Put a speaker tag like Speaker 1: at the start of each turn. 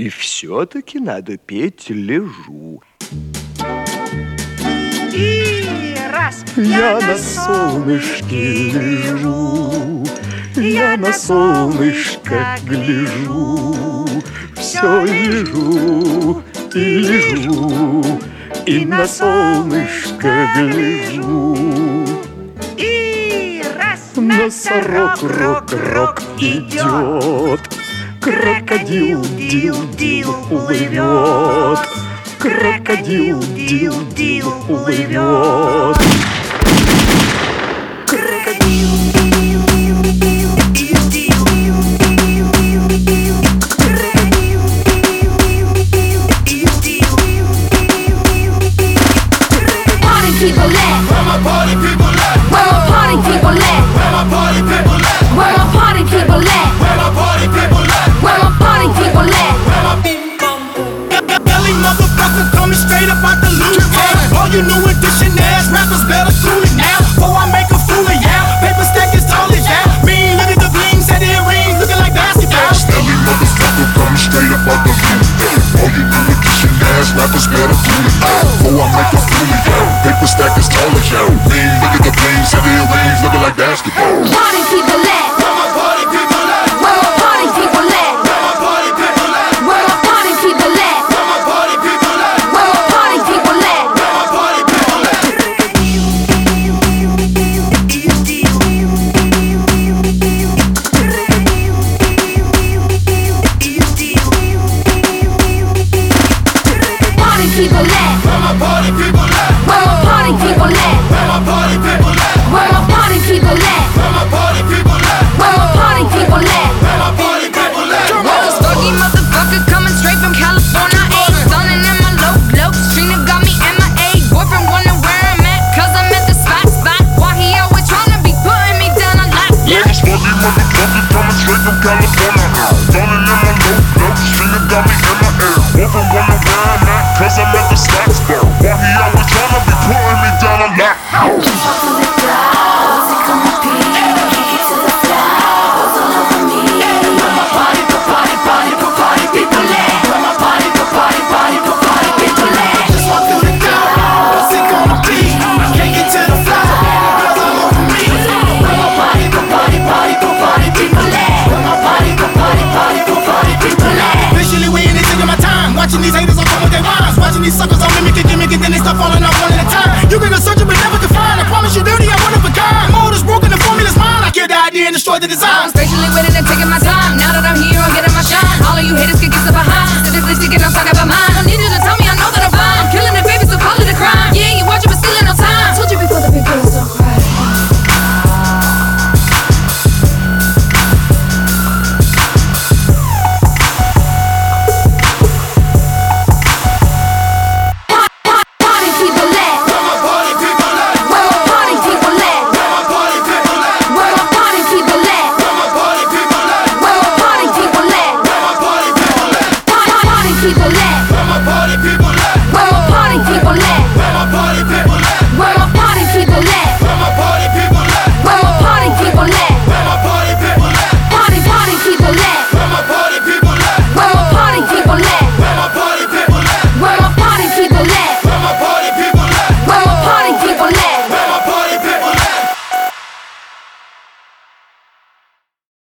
Speaker 1: И все-таки надо петь «Лежу».
Speaker 2: И раз
Speaker 1: я на солнышке лежу, я на солнышко гляжу, все лежу и лежу, и на солнышко гляжу.
Speaker 2: И раз
Speaker 1: Носорог, рок идет, крокодил, дил плывет, крокодил, дил плывет.
Speaker 3: People at? Where my party people at? Where my party people at? Where my party people at? Where my party people at? Where my party people at? Where my party people at? Where my belly motherfucker coming straight up out the loot. All you new edition ass rappers better cool it now. Before I make a fool of y'all. Paper stack as tall as y'all. Mean, look at the bling, set earrings looking like basketball.
Speaker 4: Belly motherfucker coming straight up out the loot. All you new edition ass rappers better cool it now. Before I make a fool of y'all. Paper stack as tall as y'all. Mean, look at the bling, set earrings looking like basketball.
Speaker 3: Party people at?
Speaker 4: Where my party people at?
Speaker 3: Where my party people at?
Speaker 4: Where my party people at?
Speaker 3: Where my party people at?
Speaker 4: Where my party people at?
Speaker 3: Where my party people at?
Speaker 4: Where my party people at?
Speaker 3: Party people at?
Speaker 4: Where my party people at?
Speaker 3: Where my party people at?
Speaker 4: Where my party people at?
Speaker 3: Where my party people at?
Speaker 4: Where my party people at?
Speaker 3: Where my party people at?
Speaker 4: Where my party people at?
Speaker 5: Stogie motherfucker coming straight from California. Ayy, stunning in my low. Trina got me MIA. Boyfriend wonder where I'm at, cause I'm at the spot. Why he always tryna be putting me down a lot.
Speaker 4: Stogie motherfucker coming straight from California. Stunning in my low. Trina got me in my air. Boyfriend wonder where I'm at, cause I'm at the spots. Why he always tryna be putting me down a lot.
Speaker 6: Watching these haters, I'm come with their rhymes. Watching these suckers, I'm mimicking, then they start falling off one at a time. You can go searching, but never can find. I promise you, dirty, I'm one of a kind. Motor's broken, the formula's mine. I kill the idea and destroy the design.
Speaker 5: I'm patiently waiting and taking my time. Now that I'm here, I'm getting my shine. All of you haters can get to behind.